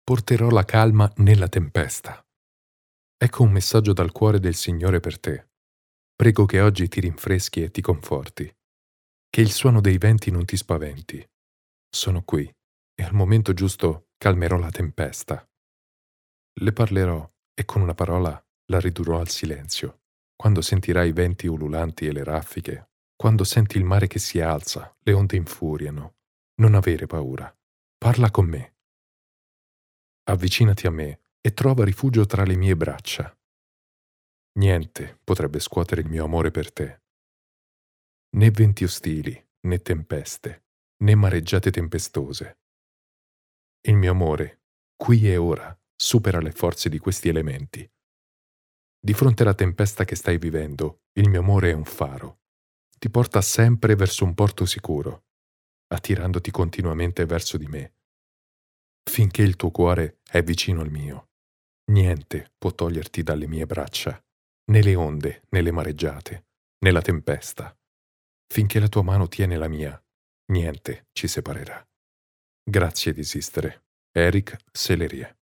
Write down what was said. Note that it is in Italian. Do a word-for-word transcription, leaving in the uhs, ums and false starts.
porterò la calma nella tempesta. Ecco un messaggio dal cuore del Signore per te. Prego che oggi ti rinfreschi e ti conforti. Che il suono dei venti non ti spaventi. Sono qui e al momento giusto calmerò la tempesta. Le parlerò e con una parola la ridurrò al silenzio. Quando sentirai i venti ululanti e le raffiche, quando senti il mare che si alza, le onde infuriano, non avere paura. Parla con me. Avvicinati a me e trova rifugio tra le mie braccia. Niente potrebbe scuotere il mio amore per te. Né venti ostili, né tempeste, né mareggiate tempestose. Il mio amore, qui e ora, supera le forze di questi elementi. Di fronte alla tempesta che stai vivendo, il mio amore è un faro. Ti porta sempre verso un porto sicuro, attirandoti continuamente verso di me. Finché il tuo cuore è vicino al mio, niente può toglierti dalle mie braccia, né le onde, né le mareggiate, né la tempesta. Finché la tua mano tiene la mia, niente ci separerà. Grazie di esistere. Eric Sellerier.